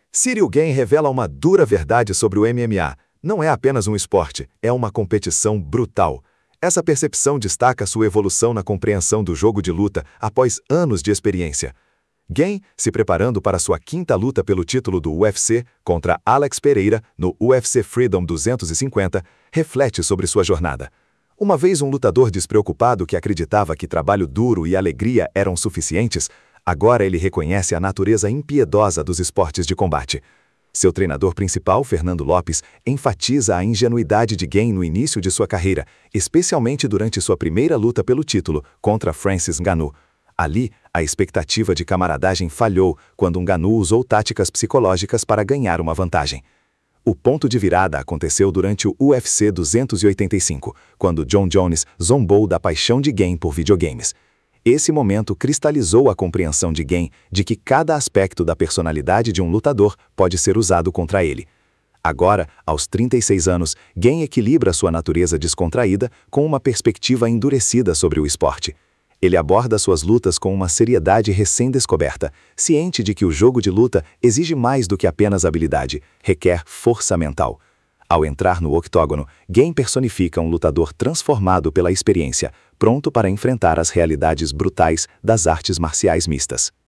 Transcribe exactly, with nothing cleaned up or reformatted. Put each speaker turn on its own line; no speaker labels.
Ciryl Gane revela uma dura verdade sobre o M M A. Não é apenas um esporte, é uma competição brutal. Essa percepção destaca sua evolução na compreensão do jogo de luta após anos de experiência. Gane, se preparando para sua quinta luta pelo título do U F C contra Alex Pereira no U F C Freedom duzentos e cinquenta, reflete sobre sua jornada. Uma vez um lutador despreocupado que acreditava que trabalho duro e alegria eram suficientes, agora ele reconhece a natureza impiedosa dos esportes de combate. Seu treinador principal, Fernando Lopes, enfatiza a ingenuidade de Gane no início de sua carreira, especialmente durante sua primeira luta pelo título contra Francis Ngannou. Ali, a expectativa de camaradagem falhou quando Ngannou usou táticas psicológicas para ganhar uma vantagem. O ponto de virada aconteceu durante o U F C duzentos e oitenta e cinco, quando Jon Jones zombou da paixão de Gane por videogames. Esse momento cristalizou a compreensão de Gane de que cada aspecto da personalidade de um lutador pode ser usado contra ele. Agora, aos trinta e seis anos, Gane equilibra sua natureza descontraída com uma perspectiva endurecida sobre o esporte. Ele aborda suas lutas com uma seriedade recém-descoberta, ciente de que o jogo de luta exige mais do que apenas habilidade, requer força mental. Ao entrar no octógono, Gane personifica um lutador transformado pela experiência, pronto para enfrentar as realidades brutais das artes marciais mistas.